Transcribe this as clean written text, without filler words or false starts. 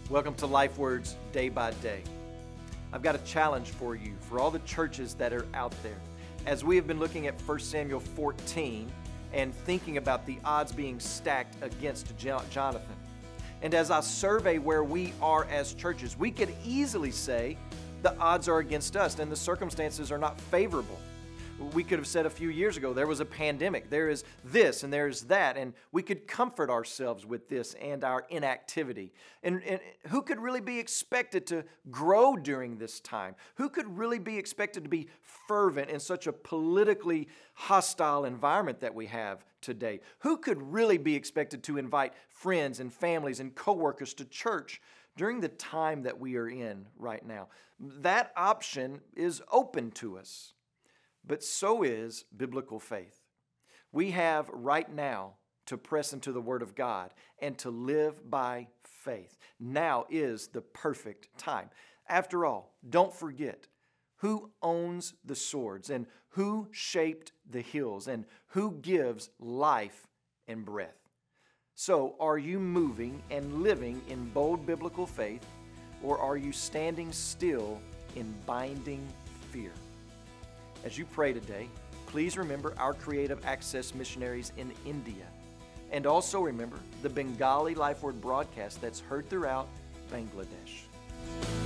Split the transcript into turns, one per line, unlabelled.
Welcome to Life Words Day by Day. I've got a challenge for you, for all the churches that are out there. As we have been looking at 1 Samuel 14 and thinking about the odds being stacked against Jonathan. And as I survey where we are as churches, we could easily say the odds are against us and the circumstances are not favorable. We could have said a few years ago, there was a pandemic, there is this and there is that, and we could comfort ourselves with this and our inactivity. And who could really be expected to grow during this time? Who could really be expected to be fervent in such a politically hostile environment that we have today? Who could really be expected to invite friends and families and coworkers to church during the time that we are in right now? That option is open to us. But so is biblical faith. We have right now to press into the Word of God and to live by faith. Now is the perfect time. After all, don't forget who owns the swords and who shaped the hills and who gives life and breath. So, are you moving and living in bold biblical faith, or are you standing still in binding fear? As you pray today, please remember our Creative Access missionaries in India. And also remember the Bengali Life Word broadcast that's heard throughout Bangladesh.